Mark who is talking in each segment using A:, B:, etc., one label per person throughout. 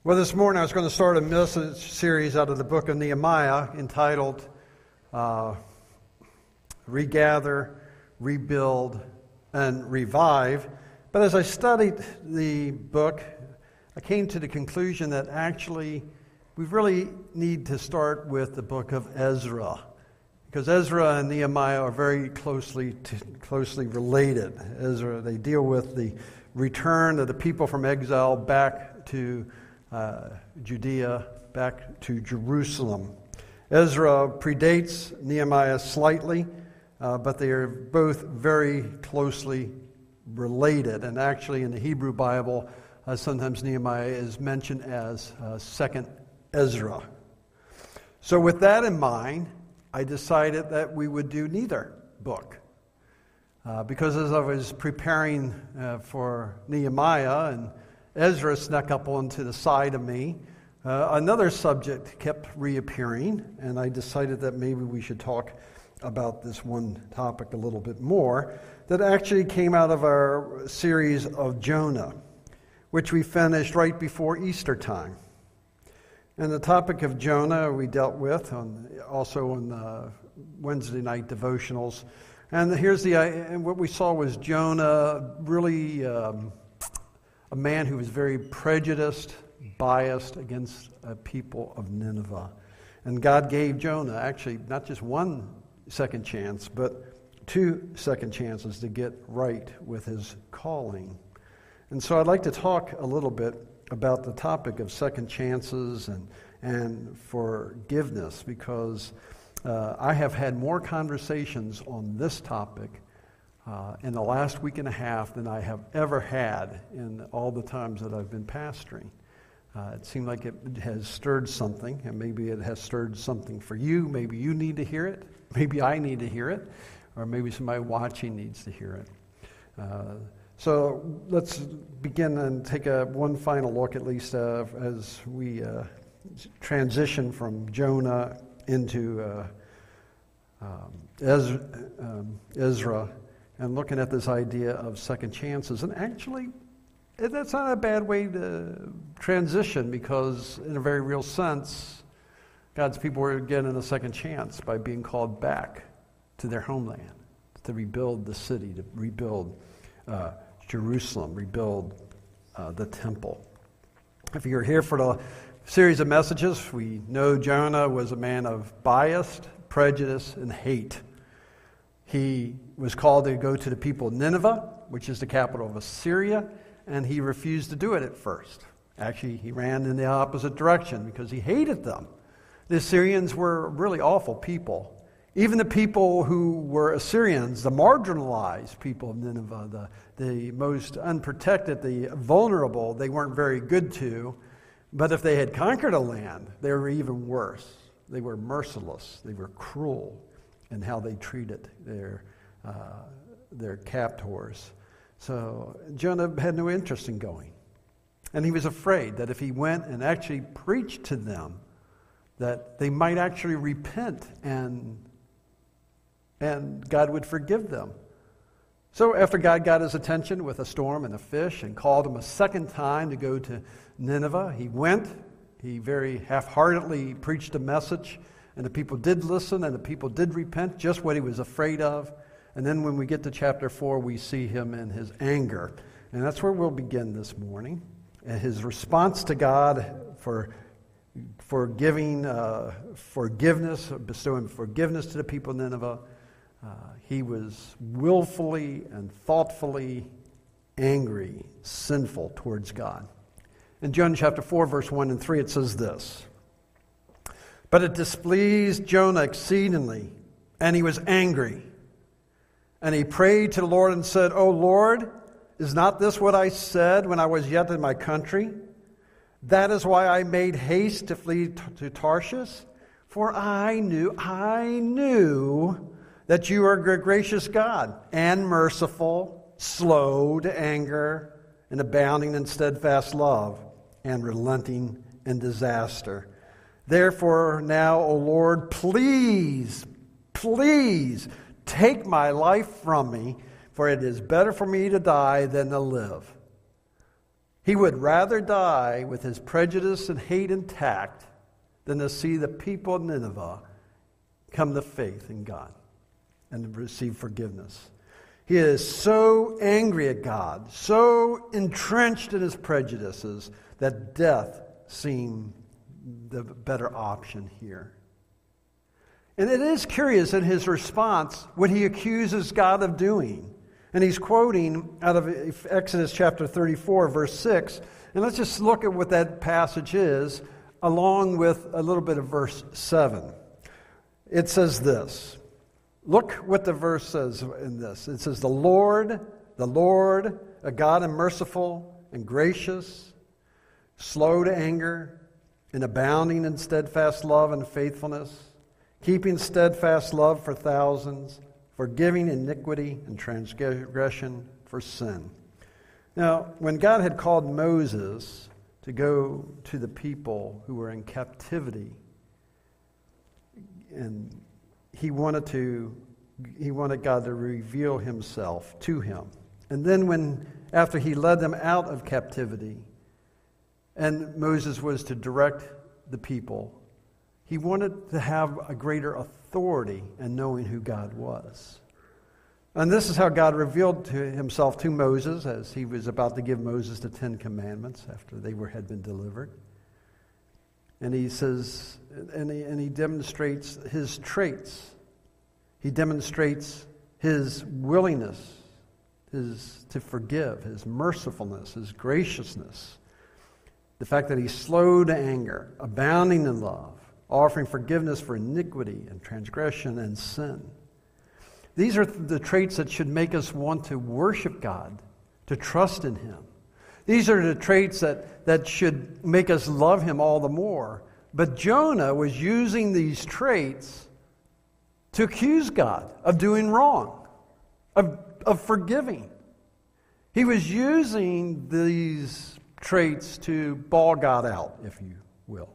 A: Well, this morning I was going to start a message series out of the book of Nehemiah entitled Regather, Rebuild, and Revive. But as I studied the book, I came to the conclusion that actually we really need to start with the book of Ezra, because Ezra and Nehemiah are very closely related. Ezra, they deal with the return of the people from exile back to Judea, back to Jerusalem. Ezra predates Nehemiah slightly, but they are both very closely related. And actually in the Hebrew Bible, sometimes Nehemiah is mentioned as second Ezra. So with that in mind, I decided that we would do neither book. Because as I was preparing for Nehemiah, and Ezra snuck up onto the side of me, another subject kept reappearing, and I decided that maybe we should talk about this one topic a little bit more, that actually came out of our series of Jonah, which we finished right before Easter time. And the topic of Jonah we dealt with also on Wednesday night devotionals. And and what we saw was Jonah really a man who was very prejudiced, biased against a people of Nineveh. And God gave Jonah actually not just one second chance, but 2 second chances to get right with his calling. And so I'd like to talk a little bit about the topic of second chances and forgiveness, because I have had more conversations on this topic in the last week and a half than I have ever had in all the times that I've been pastoring. It seemed like it has stirred something, and maybe it has stirred something for you. Maybe you need to hear it. Maybe I need to hear it, or maybe somebody watching needs to hear it. So let's begin and take one final look, at least as we transition from Jonah into Ezra, and looking at this idea of second chances. And actually, that's not a bad way to transition, because in a very real sense, God's people were given a second chance by being called back to their homeland, to rebuild the city, to rebuild Jerusalem, rebuild the temple. If you're here for the series of messages, we know Jonah was a man of bias, prejudice, and hate. He was called to go to the people of Nineveh, which is the capital of Assyria, and he refused to do it at first. Actually, he ran in the opposite direction because he hated them. The Assyrians were really awful people. Even the people who were Assyrians, the marginalized people of Nineveh, the most unprotected, the vulnerable, they weren't very good to. But if they had conquered a land, they were even worse. They were merciless. They were cruel in how they treated their captors. So Jonah had no interest in going. And he was afraid that if he went and actually preached to them, that they might actually repent and God would forgive them. So after God got his attention with a storm and a fish and called him a second time to go to Nineveh, he went. He very half-heartedly preached a message, and the people did listen, and the people did repent, just what he was afraid of. And then when we get to chapter 4, we see him in his anger. And that's where we'll begin this morning. And his response to God for giving forgiveness, bestowing forgiveness to the people of Nineveh. He was willfully and thoughtfully angry, sinful towards God. In Jonah chapter 4, verse 1 and 3, it says this: "But it displeased Jonah exceedingly, and he was angry. And he prayed to the Lord and said, O Lord, is not this what I said when I was yet in my country? That is why I made haste to flee to Tarshish, for I knew that you are a gracious God and merciful, slow to anger, and abounding in steadfast love, and relenting in disaster. Therefore now, O Lord, please take my life from me, for it is better for me to die than to live." He would rather die with his prejudice and hate intact than to see the people of Nineveh come to faith in God and receive forgiveness. He is so angry at God, so entrenched in his prejudices, that death seemed the better option here. And it is curious in his response what he accuses God of doing. And he's quoting out of Exodus chapter 34, verse 6. And let's just look at what that passage is, along with a little bit of verse 7. It says this. Look what the verse says in this. It says, the Lord, a God and merciful and gracious, slow to anger, and abounding in steadfast love and faithfulness, keeping steadfast love for thousands, forgiving iniquity and transgression for sin. Now, when God had called Moses to go to the people who were in captivity, and he wanted God to reveal himself to him. And then after he led them out of captivity, and Moses was to direct the people, he wanted to have a greater authority in knowing who God was. And this is how God revealed to himself to Moses as he was about to give Moses the 10 Commandments after they had been delivered. And he says, and he demonstrates his traits. He demonstrates his willingness to forgive, his mercifulness, his graciousness. The fact that he's slow to anger, abounding in love, offering forgiveness for iniquity and transgression and sin. These are the traits that should make us want to worship God, to trust in him. These are the traits that should make us love him all the more. But Jonah was using these traits to accuse God of doing wrong, of forgiving. He was using these traits to bawl God out, if you will.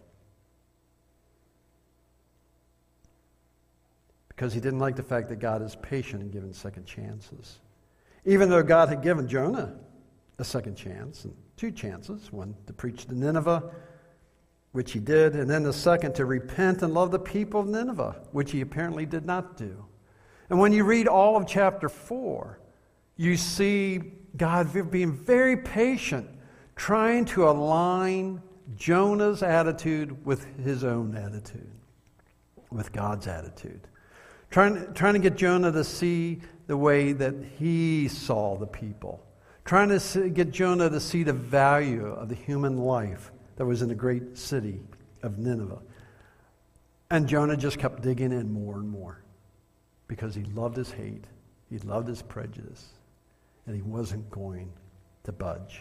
A: Because he didn't like the fact that God is patient in giving second chances. Even though God had given Jonah a second chance, and 2 chances, one to preach to Nineveh, which he did, and then the second to repent and love the people of Nineveh, which he apparently did not do. And when you read all of chapter 4, you see God being very patient, trying to align Jonah's attitude with his own attitude, with God's attitude. Trying to get Jonah to see the way that he saw the people. Trying to get Jonah to see the value of the human life that was in the great city of Nineveh. And Jonah just kept digging in more and more because he loved his hate, he loved his prejudice, and he wasn't going to budge.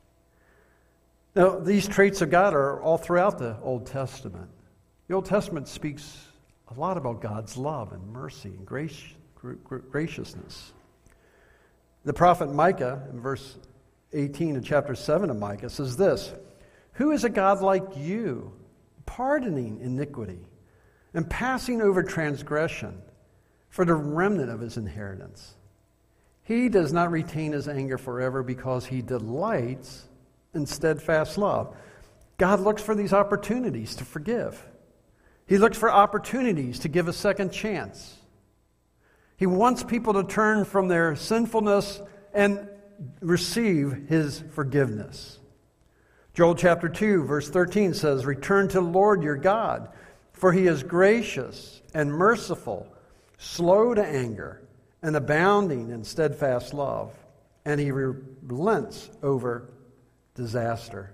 A: Now, these traits of God are all throughout the Old Testament. The Old Testament speaks a lot about God's love and mercy and graciousness. The prophet Micah, in verse 18 of chapter 7 of Micah, says this, "Who is a God like you, pardoning iniquity and passing over transgression for the remnant of his inheritance? He does not retain his anger forever because he delights in steadfast love." God looks for these opportunities to forgive. He looks for opportunities to give a second chance. He wants people to turn from their sinfulness and receive his forgiveness. Joel chapter 2, verse 13 says, "Return to the Lord your God, for he is gracious and merciful, slow to anger, and abounding in steadfast love, and he relents over disaster."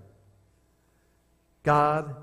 A: God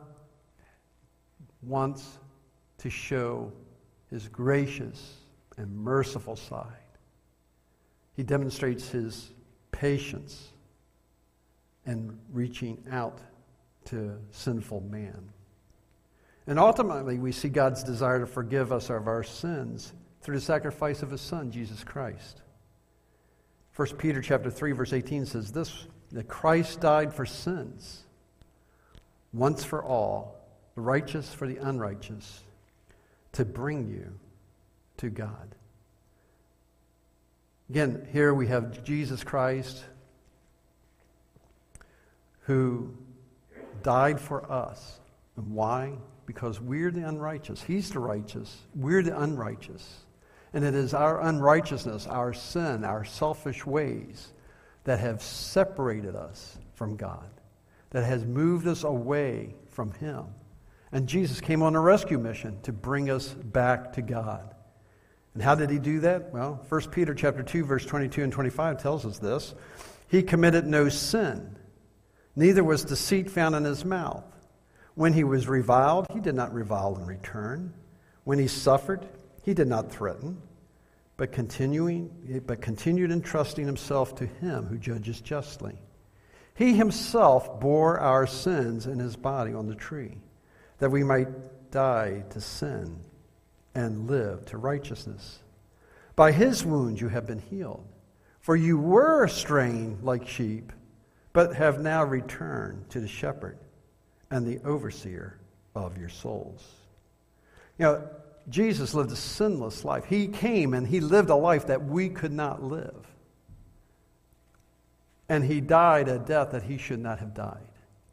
A: wants to show his gracious and merciful side. He demonstrates his patience in reaching out to sinful man. And ultimately, we see God's desire to forgive us of our sins through the sacrifice of his Son, Jesus Christ. 1 Peter chapter 3, verse 18 says this, that Christ died for sins once for all, the righteous for the unrighteous, to bring you to God. Again, here we have Jesus Christ who died for us. And why? Because we're the unrighteous. He's the righteous. We're the unrighteous. And it is our unrighteousness, our sin, our selfish ways that have separated us from God, that has moved us away from Him. And Jesus came on a rescue mission to bring us back to God. And how did He do that? Well, 1 Peter chapter 2, verse 22 and 25 tells us this. He committed no sin, neither was deceit found in His mouth. When He was reviled, He did not revile in return. When He suffered, He did not threaten, but continued entrusting Himself to Him who judges justly. He Himself bore our sins in His body on the tree, that we might die to sin and live to righteousness. By His wounds you have been healed. For you were straying like sheep, but have now returned to the shepherd and the overseer of your souls. You know, Jesus lived a sinless life. He came and He lived a life that we could not live. And He died a death that He should not have died.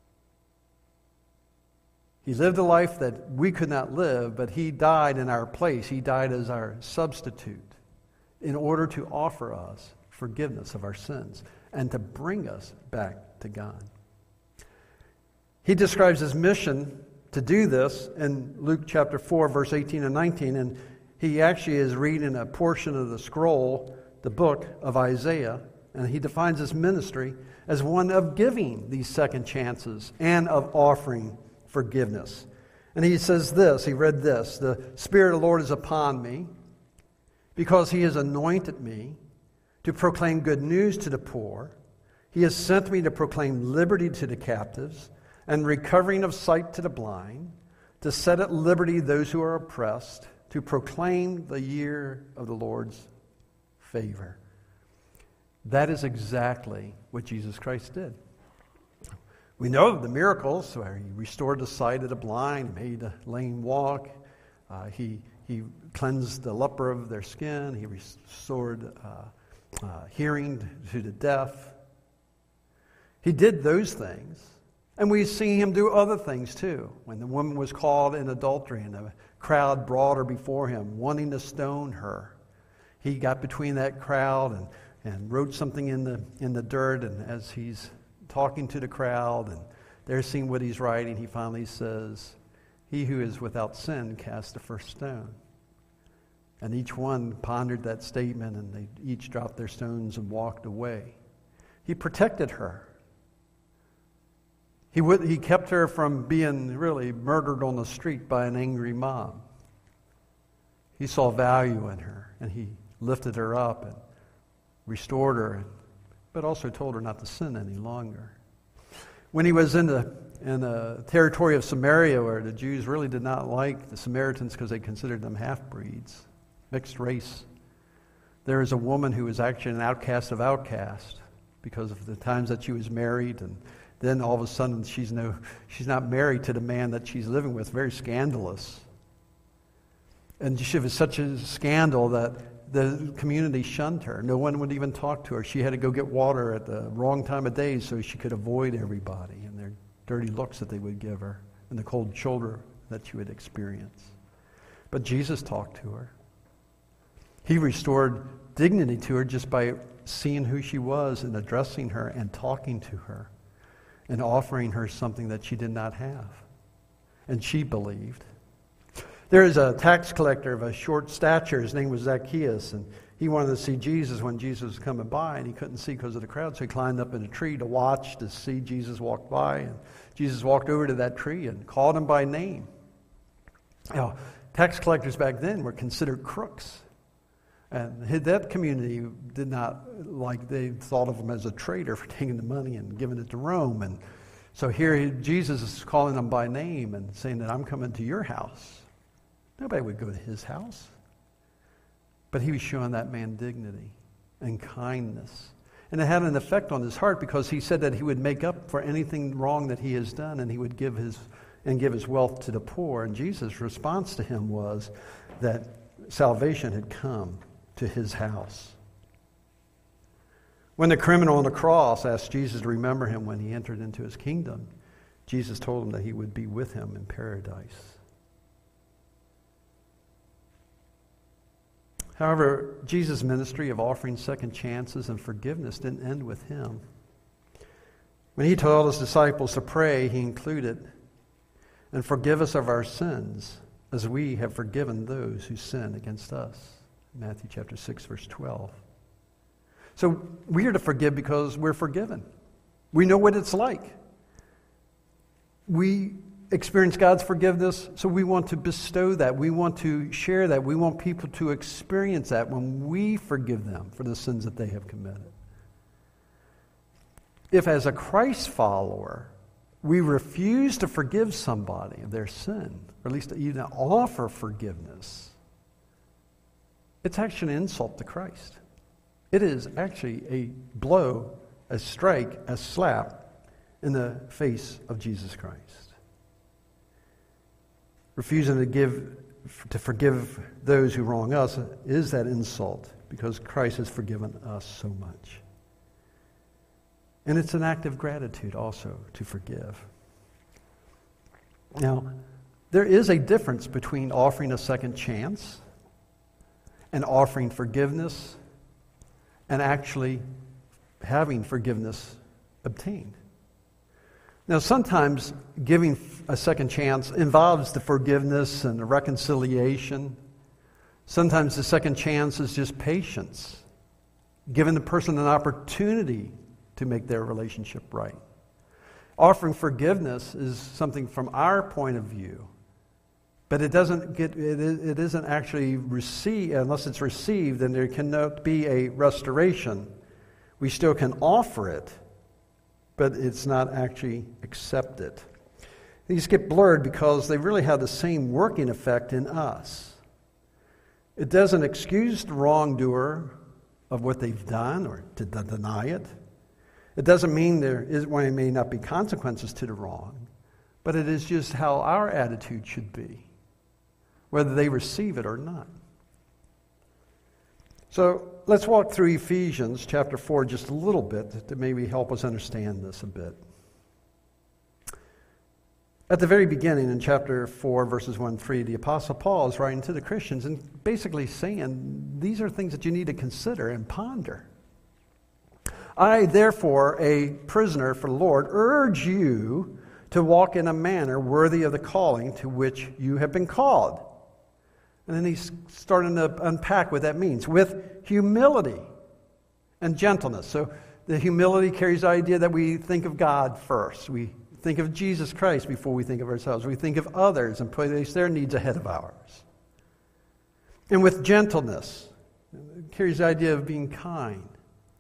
A: He lived a life that we could not live, but He died in our place. He died as our substitute in order to offer us forgiveness of our sins and to bring us back to God. He describes His mission to do this in Luke chapter 4, verse 18 and 19, and he actually is reading a portion of the scroll, the book of Isaiah, and he defines His ministry as one of giving these second chances and of offering forgiveness. And he says this, he read this, the Spirit of the Lord is upon me because He has anointed me to proclaim good news to the poor. He has sent me to proclaim liberty to the captives and recovering of sight to the blind, to set at liberty those who are oppressed, to proclaim the year of the Lord's favor. That is exactly what Jesus Christ did. We know the miracles where He restored the sight of the blind, made the lame walk. He cleansed the leper of their skin. He restored hearing to the deaf. He did those things. And we see Him do other things too. When the woman was caught in adultery and the crowd brought her before Him, wanting to stone her, He got between that crowd and wrote something in the dirt. And as He's talking to the crowd and they're seeing what He's writing, He finally says, "He who is without sin cast the first stone." And each one pondered that statement and they each dropped their stones and walked away. He protected her. He kept her from being really murdered on the street by an angry mob. He saw value in her, and He lifted her up and restored her, but also told her not to sin any longer. When He was in the territory of Samaria, where the Jews really did not like the Samaritans because they considered them half-breeds, mixed race, there is a woman who was actually an outcast of outcasts because of the times that she was married, and then all of a sudden she's not married to the man that she's living with. Very scandalous. And it was such a scandal that the community shunned her. No one would even talk to her. She had to go get water at the wrong time of day so she could avoid everybody and their dirty looks that they would give her and the cold shoulder that she would experience. But Jesus talked to her. He restored dignity to her just by seeing who she was and addressing her and talking to her and offering her something that she did not have. And she believed. There is a tax collector of a short stature. His name was Zacchaeus, and he wanted to see Jesus when Jesus was coming by, and he couldn't see because of the crowd, so he climbed up in a tree to watch, to see Jesus walk by. And Jesus walked over to that tree and called him by name. Now, tax collectors back then were considered crooks. And that community did not like, they thought of him as a traitor for taking the money and giving it to Rome. And so here Jesus is calling them by name and saying that I'm coming to your house. Nobody would go to His house. But He was showing that man dignity and kindness. And it had an effect on his heart because He said that He would make up for anything wrong that he has done, and He would give His wealth to the poor. And Jesus' response to him was that salvation had come to his house. When the criminal on the cross asked Jesus to remember him when he entered into his kingdom, Jesus told him that he would be with him in paradise. However, Jesus' ministry of offering second chances and forgiveness didn't end with him. When he told his disciples to pray, he included, "And forgive us of our sins, as we have forgiven those who sin against us." Matthew chapter 6, verse 12. So we are to forgive because we're forgiven. We know what it's like. We experience God's forgiveness, so we want to bestow that. We want to share that. We want people to experience that when we forgive them for the sins that they have committed. If as a Christ follower, we refuse to forgive somebody of their sin, or at least even offer forgiveness, it's actually an insult to Christ. It is actually a blow, a strike, a slap in the face of Jesus Christ. Refusing to forgive those who wrong us is that insult, because Christ has forgiven us so much. And it's an act of gratitude also to forgive. Now, there is a difference between offering a second chance and offering forgiveness and actually having forgiveness obtained. Now, sometimes giving a second chance involves the forgiveness and the reconciliation. Sometimes the second chance is just patience, giving the person an opportunity to make their relationship right. Offering forgiveness is something from our point of view, but it isn't actually received. Unless it's received, then there cannot be a restoration. We still can offer it, but it's not actually accepted. These get blurred because they really have the same working effect in us. It doesn't excuse the wrongdoer of what they've done or to deny it. It doesn't mean there may not be consequences to the wrong, but it is just how our attitude should be, whether they receive it or not. So let's walk through Ephesians chapter 4 just a little bit to maybe help us understand this a bit. At the very beginning in chapter 4, verses 1 and 3, the Apostle Paul is writing to the Christians and basically saying these are things that you need to consider and ponder. "I, therefore, a prisoner for the Lord, urge you to walk in a manner worthy of the calling to which you have been called." And then he's starting to unpack what that means. "With humility and gentleness." So the humility carries the idea that we think of God first. We think of Jesus Christ before we think of ourselves. We think of others and place their needs ahead of ours. And with gentleness, it carries the idea of being kind.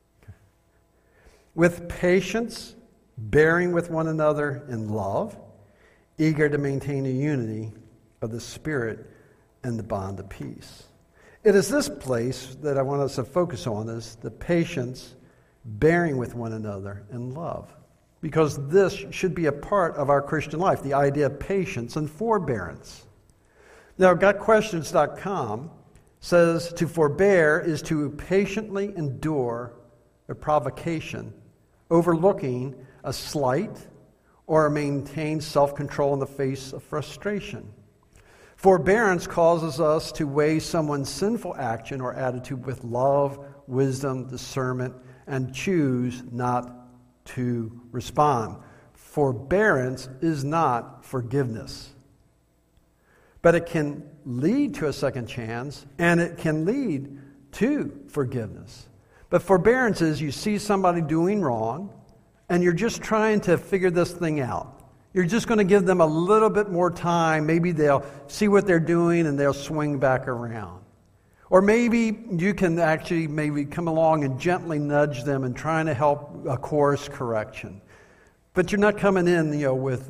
A: "With patience, bearing with one another in love, eager to maintain the unity of the Spirit and the bond of peace." It is this place that I want us to focus on, is the patience, bearing with one another in love. Because this should be a part of our Christian life, the idea of patience and forbearance. Now, GotQuestions.com says to forbear is to patiently endure a provocation, overlooking a slight, or maintain self-control in the face of frustration. Forbearance causes us to weigh someone's sinful action or attitude with love, wisdom, discernment, and choose not to respond. Forbearance is not forgiveness. But it can lead to a second chance, and it can lead to forgiveness. But forbearance is you see somebody doing wrong, and you're just trying to figure this thing out. You're just going to give them a little bit more time. Maybe they'll see what they're doing and they'll swing back around. Or maybe you can actually maybe come along and gently nudge them and trying to help a course correction. But you're not coming in, with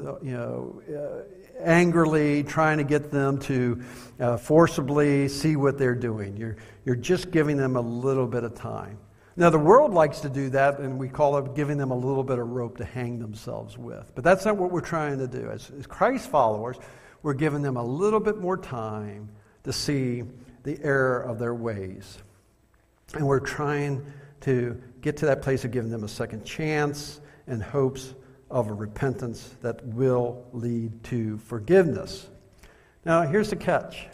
A: angrily trying to get them to forcibly see what they're doing. You're just giving them a little bit of time. Now, the world likes to do that, and we call it giving them a little bit of rope to hang themselves with. But that's not what we're trying to do. As Christ followers, we're giving them a little bit more time to see the error of their ways. And we're trying to get to that place of giving them a second chance in hopes of a repentance that will lead to forgiveness. Now, here's the catch.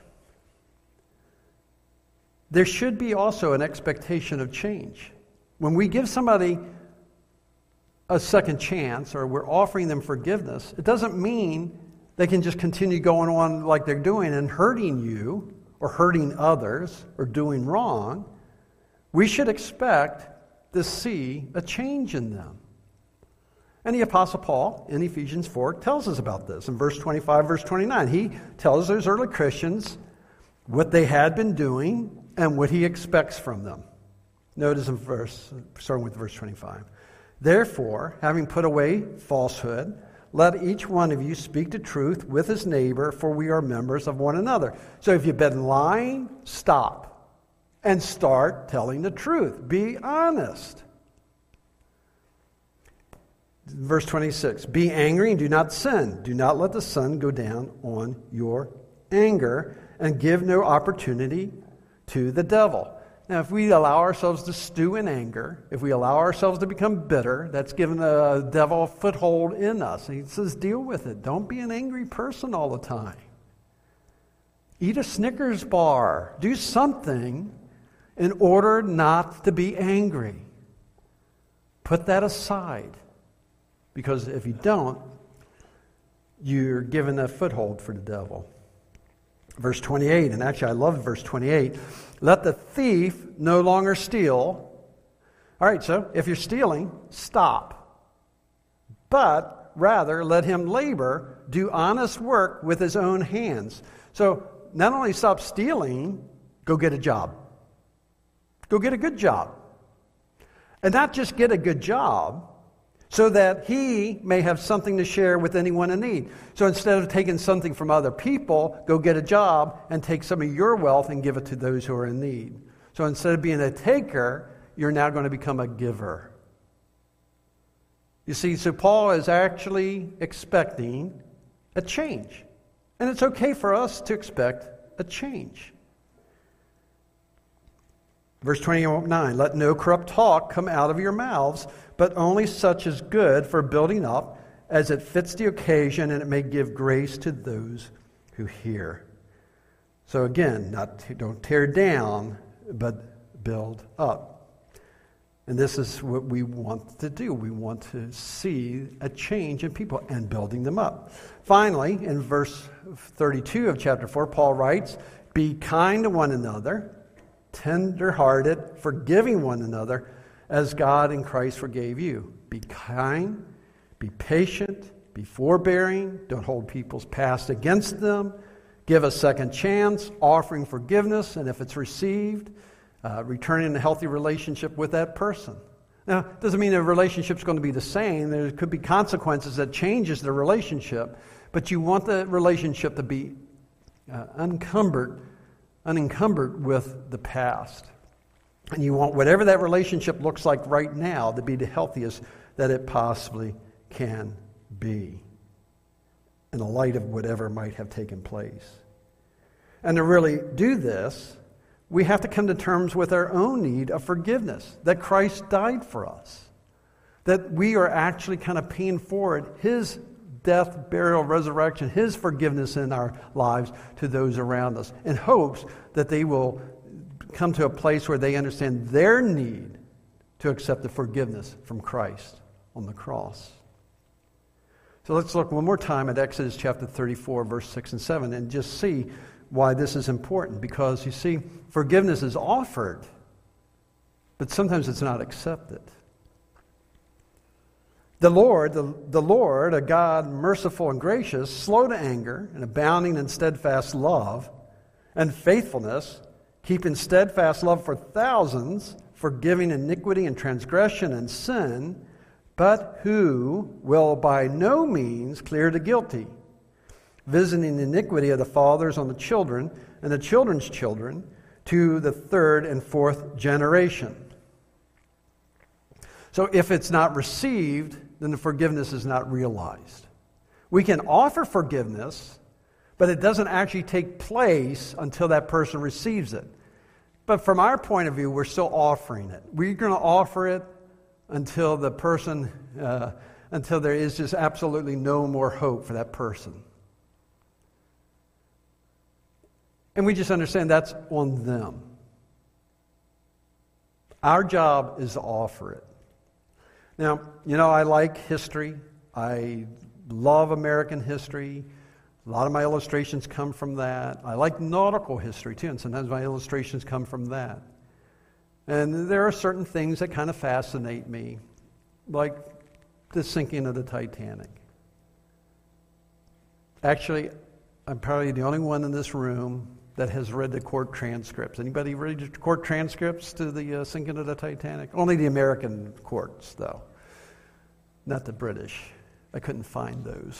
A: There should be also an expectation of change. When we give somebody a second chance or we're offering them forgiveness, it doesn't mean they can just continue going on like they're doing and hurting you or hurting others or doing wrong. We should expect to see a change in them. And the Apostle Paul in Ephesians 4 tells us about this. In verse 25, verse 29, he tells those early Christians what they had been doing and what he expects from them. Notice in starting with verse 25. Therefore, having put away falsehood, let each one of you speak the truth with his neighbor, for we are members of one another. So if you've been lying, stop and start telling the truth. Be honest. Verse 26, be angry and do not sin. Do not let the sun go down on your anger, and give no opportunity to the devil. Now, if we allow ourselves to stew in anger, if we allow ourselves to become bitter, that's given the devil a foothold in us. He says, deal with it. Don't be an angry person all the time. Eat a Snickers bar. Do something in order not to be angry. Put that aside. Because if you don't, you're given a foothold for the devil. Verse 28, and actually I love verse 28. Let the thief no longer steal. All right, so if you're stealing, stop. But rather let him labor, do honest work with his own hands. So not only stop stealing, go get a job. Go get a good job. And not just get a good job, so that he may have something to share with anyone in need. So instead of taking something from other people, go get a job and take some of your wealth and give it to those who are in need. So instead of being a taker, you're now going to become a giver. You see, so Paul is actually expecting a change. And it's okay for us to expect a change. Verse 29, let no corrupt talk come out of your mouths, but only such as good for building up, as it fits the occasion, and it may give grace to those who hear. So again, don't tear down, but build up. And this is what we want to do. We want to see a change in people and building them up. Finally, in verse 32 of chapter 4, Paul writes, be kind to one another, tender-hearted, forgiving one another, as God in Christ forgave you. Be kind, be patient, be forbearing, don't hold people's past against them, give a second chance, offering forgiveness, and if it's received, returning a healthy relationship with that person. Now, it doesn't mean the relationship's going to be the same. There could be consequences that changes the relationship, but you want the relationship to be unencumbered with the past. And you want whatever that relationship looks like right now to be the healthiest that it possibly can be in the light of whatever might have taken place. And to really do this, we have to come to terms with our own need of forgiveness, that Christ died for us, that we are actually kind of paying forward his death, burial, resurrection, his forgiveness in our lives to those around us, in hopes that they will come to a place where they understand their need to accept the forgiveness from Christ on the cross. So let's look one more time at Exodus chapter 34, verse 6 and 7, and just see why this is important. Because, you see, forgiveness is offered, but sometimes it's not accepted. The Lord, a God merciful and gracious, slow to anger, and abounding in steadfast love and faithfulness, keeping steadfast love for thousands, forgiving iniquity and transgression and sin, but who will by no means clear the guilty, visiting the iniquity of the fathers on the children and the children's children to the third and fourth generation. So if it's not received, then the forgiveness is not realized. We can offer forgiveness, but it doesn't actually take place until that person receives it. But from our point of view, we're still offering it. We're going to offer it until the person, until there is just absolutely no more hope for that person. And we just understand that's on them. Our job is to offer it. Now, I like history. I love American history. A lot of my illustrations come from that. I like nautical history too, and sometimes my illustrations come from that. And there are certain things that kind of fascinate me, like the sinking of the Titanic. Actually, I'm probably the only one in this room that has read the court transcripts. Anybody read the court transcripts to the sinking of the Titanic? Only the American courts, though, not the British. I couldn't find those.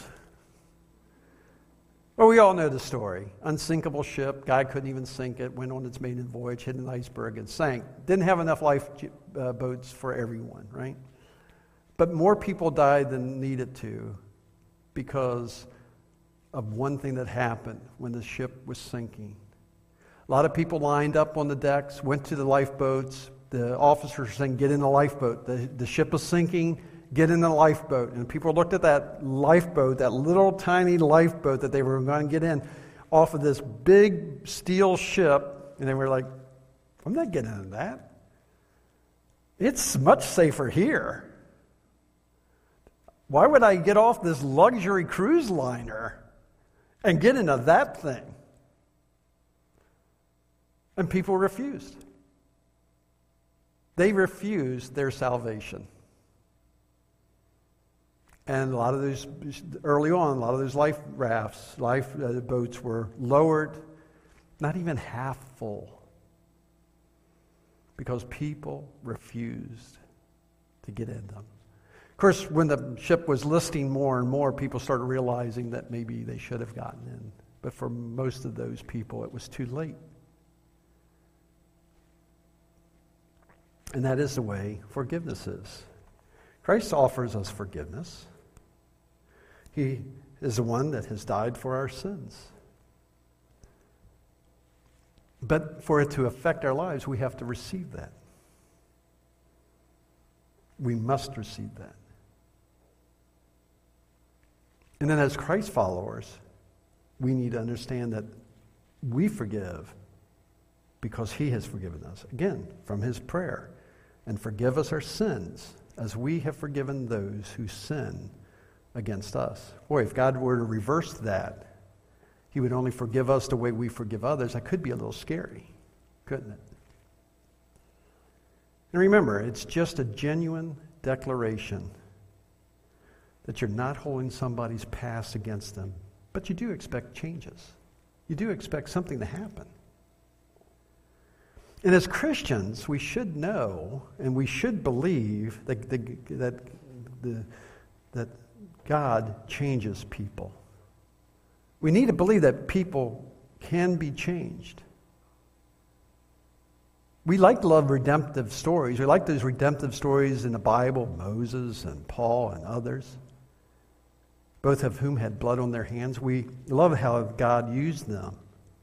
A: Well, we all know the story. Unsinkable ship, guy couldn't even sink it, went on its maiden voyage, hit an iceberg, and sank. Didn't have enough lifeboats for everyone, right? But more people died than needed to because of one thing that happened when the ship was sinking. A lot of people lined up on the decks, went to the lifeboats. The officers were saying, get in the lifeboat. The ship is sinking. Get in the lifeboat. And people looked at that lifeboat, that little tiny lifeboat that they were going to get in off of this big steel ship, and they were like, I'm not getting in that. It's much safer here. Why would I get off this luxury cruise liner and get into that thing? And people refused. They refused their salvation. And a lot of those, early on, a lot of those life boats were lowered, not even half full, because people refused to get in them. Of course, when the ship was listing more and more, people started realizing that maybe they should have gotten in. But for most of those people, it was too late. And that is the way forgiveness is. Christ offers us forgiveness. He is the one that has died for our sins. But for it to affect our lives, we have to receive that. We must receive that. And then as Christ followers, we need to understand that we forgive because he has forgiven us. Again, from his prayer. And forgive us our sins as we have forgiven those who sin against us. Boy, if God were to reverse that, he would only forgive us the way we forgive others. That could be a little scary, couldn't it? And remember, it's just a genuine declaration that you're not holding somebody's past against them, but you do expect changes. You do expect something to happen. And as Christians, we should know and we should believe that God changes people. We need to believe that people can be changed. We like to love redemptive stories. We like those redemptive stories in the Bible, Moses and Paul and others, both of whom had blood on their hands. We love how God used them.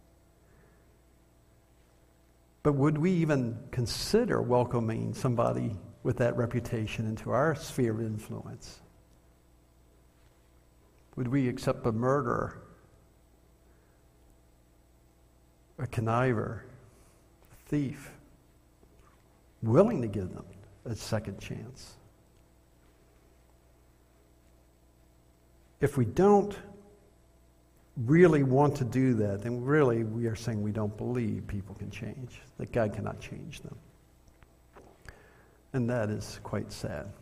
A: But would we even consider welcoming somebody with that reputation into our sphere of influence? Would we accept a murderer, a conniver, a thief, willing to give them a second chance? If we don't really want to do that, then really we are saying we don't believe people can change, that God cannot change them. And that is quite sad.